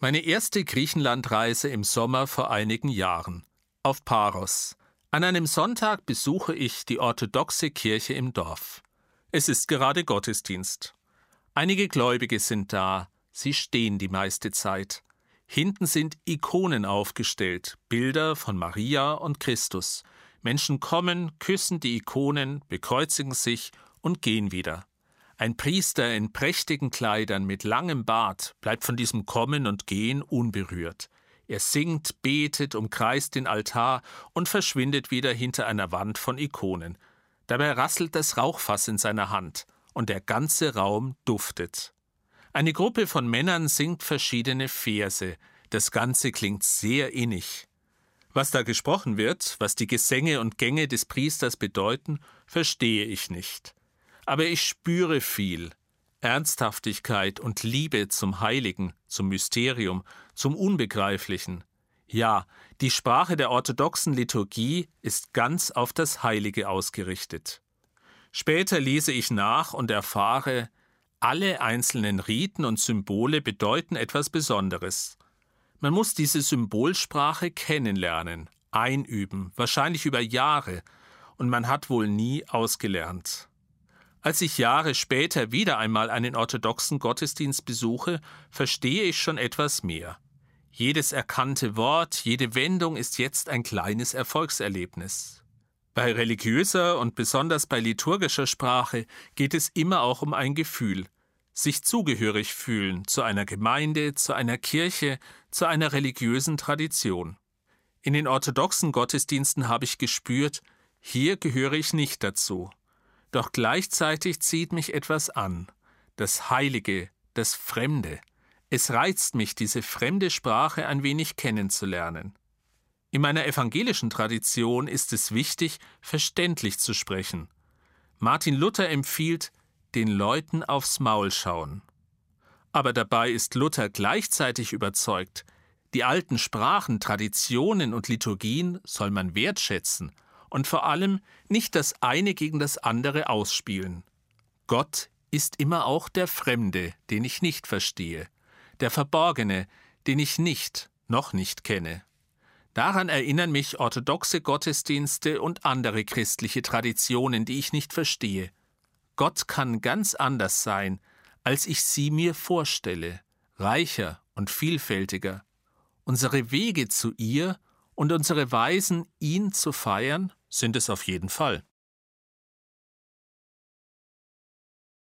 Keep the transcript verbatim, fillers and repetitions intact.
Meine erste Griechenlandreise im Sommer vor einigen Jahren. Auf Paros. An einem Sonntag besuche ich die orthodoxe Kirche im Dorf. Es ist gerade Gottesdienst. Einige Gläubige sind da. Sie stehen die meiste Zeit. Hinten sind Ikonen aufgestellt, Bilder von Maria und Christus. Menschen kommen, küssen die Ikonen, bekreuzigen sich und gehen wieder. Ein Priester in prächtigen Kleidern mit langem Bart bleibt von diesem Kommen und Gehen unberührt. Er singt, betet, umkreist den Altar und verschwindet wieder hinter einer Wand von Ikonen. Dabei rasselt das Rauchfass in seiner Hand und der ganze Raum duftet. Eine Gruppe von Männern singt verschiedene Verse. Das Ganze klingt sehr innig. Was da gesprochen wird, was die Gesänge und Gänge des Priesters bedeuten, verstehe ich nicht. Aber ich spüre viel. Ernsthaftigkeit und Liebe zum Heiligen, zum Mysterium, zum Unbegreiflichen. Ja, die Sprache der orthodoxen Liturgie ist ganz auf das Heilige ausgerichtet. Später lese ich nach und erfahre, alle einzelnen Riten und Symbole bedeuten etwas Besonderes. Man muss diese Symbolsprache kennenlernen, einüben, wahrscheinlich über Jahre, und man hat wohl nie ausgelernt. Als ich Jahre später wieder einmal einen orthodoxen Gottesdienst besuche, verstehe ich schon etwas mehr. Jedes erkannte Wort, jede Wendung ist jetzt ein kleines Erfolgserlebnis. Bei religiöser und besonders bei liturgischer Sprache geht es immer auch um ein Gefühl. Sich zugehörig fühlen zu einer Gemeinde, zu einer Kirche, zu einer religiösen Tradition. In den orthodoxen Gottesdiensten habe ich gespürt, hier gehöre ich nicht dazu. Doch gleichzeitig zieht mich etwas an. Das Heilige, das Fremde. Es reizt mich, diese fremde Sprache ein wenig kennenzulernen. In meiner evangelischen Tradition ist es wichtig, verständlich zu sprechen. Martin Luther empfiehlt, den Leuten aufs Maul schauen. Aber dabei ist Luther gleichzeitig überzeugt, die alten Sprachen, Traditionen und Liturgien soll man wertschätzen und vor allem nicht das eine gegen das andere ausspielen. Gott ist immer auch der Fremde, den ich nicht verstehe, der Verborgene, den ich nicht, noch nicht kenne. Daran erinnern mich orthodoxe Gottesdienste und andere christliche Traditionen, die ich nicht verstehe. Gott kann ganz anders sein, als ich sie mir vorstelle, reicher und vielfältiger. Unsere Wege zu ihr und unsere Weisen, ihn zu feiern, sind es auf jeden Fall.